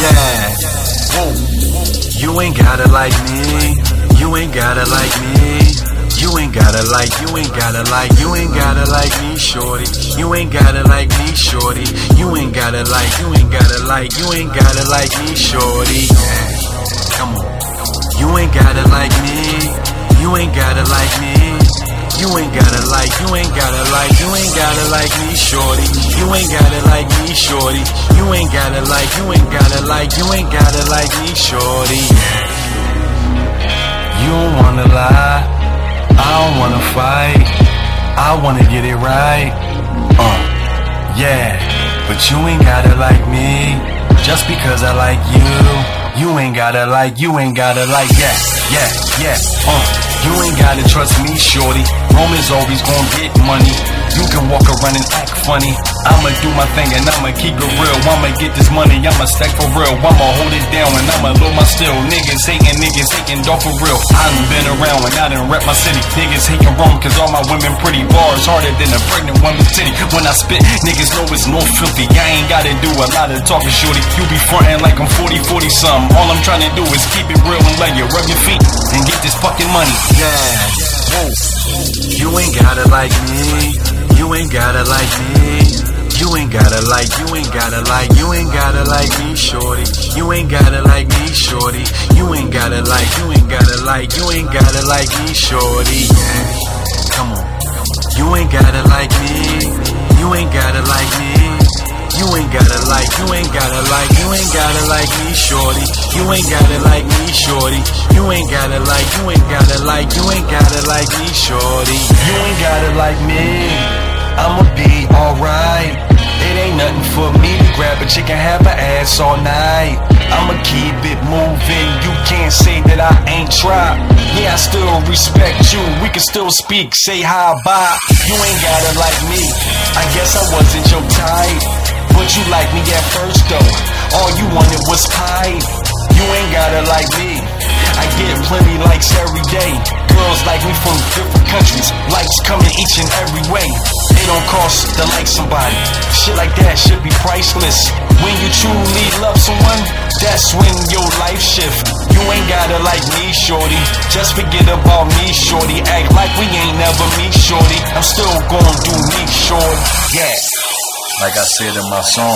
Yeah. Whoa. You ain't gotta like me. You ain't gotta like me. You ain't gotta like, you ain't gotta like, you ain't gotta like me, shorty. You ain't gotta like me, shorty. You ain't gotta like, you ain't gotta like, you ain't gotta like me, shorty. Yeah. Come on. You ain't gotta like me. You ain't gotta like me. You ain't gotta like, you ain't gotta like, you ain't gotta like me, shorty. You ain't gotta like me, shorty. You ain't gotta like, you ain't gotta like, you ain't gotta like me, shorty. You don't wanna lie, I don't wanna fight, I wanna get it right. Yeah, but you ain't gotta like me just because I like you. You ain't gotta like, you ain't gotta like, yeah. You ain't gotta trust me, shorty. Romans always gon' get money. You can walk around and act funny. I'ma do my thing and I'ma keep it real. I'ma get this money, I'ma stack for real. I'ma hold it down and I'ma load my steel. Niggas hating dog for real. I done been around and I done rep my city. Niggas hating wrong cause all my women pretty. Bars harder than a pregnant woman's titty. When I spit, niggas know it's no filthy. I ain't gotta do a lot of talking, shorty. You be frontin' like I'm 40 something. All I'm trying to do is keep it real and let you rub your feet and get this fucking money. Yeah. You ain't gotta like me. You ain't gotta like me. You ain't gotta like, you ain't gotta like, you ain't gotta like me, shorty. You ain't gotta like me, shorty. You ain't gotta like, you ain't gotta like, you ain't gotta like me, shorty. Yeah. Come on. You ain't gotta like me. You ain't gotta like me. You ain't gotta like, you ain't gotta like, you ain't gotta like me, shorty. You ain't gotta like me, shorty. You ain't gotta like, you ain't gotta like, you ain't gotta like me, shorty. You ain't gotta like me. I'ma be alright. It ain't nothing for me to grab a chicken, have an ass all night. I'ma keep it moving. You can't say that I ain't tried. Yeah, I still respect you. We can still speak, say hi, bye. You ain't gotta like me. I guess I wasn't your type, but you liked me at first though. All you wanted was pie. You ain't gotta like me. I get plenty likes every day. Girls like me from different countries. Likes coming each and every way. It don't cost to like somebody. Shit like that should be priceless. When you truly love someone, that's when your life shift. You ain't gotta like me, shorty. Just forget about me, shorty. Act like we ain't never meet, shorty. I'm still gon' do me, shorty. Yeah. Like I said in my song,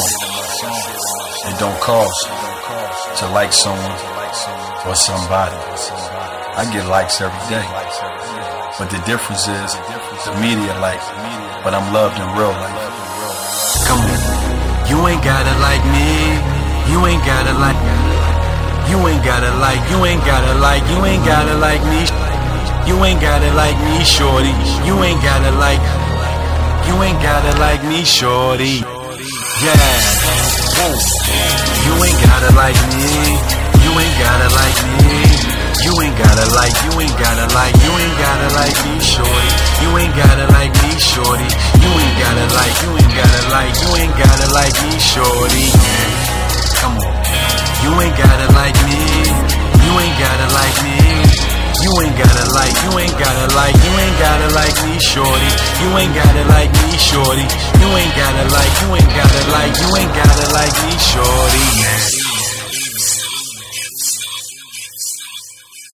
it don't cost to like someone or somebody. I get likes every day, but the difference is the media like, but I'm loved in real life. Come on. You ain't gotta like me. You ain't gotta like. You ain't gotta like. You ain't gotta like. You ain't gotta like me. You ain't gotta like me, shorty. You ain't gotta like. You ain't gotta like me, shorty. Yeah. Whoa. You ain't gotta like me. You ain't gotta like me. You ain't gotta like, you ain't gotta like, you ain't gotta like me, shorty. You ain't gotta like me, shorty. You ain't gotta like, you ain't gotta like, you ain't gotta like me, shorty. Come on. You ain't gotta like me. You ain't gotta like me. You ain't gotta like, you ain't gotta like, you ain't gotta like me, shorty. You ain't gotta like me, shorty. You ain't gotta like, you ain't gotta like, you ain't gotta like me, shorty.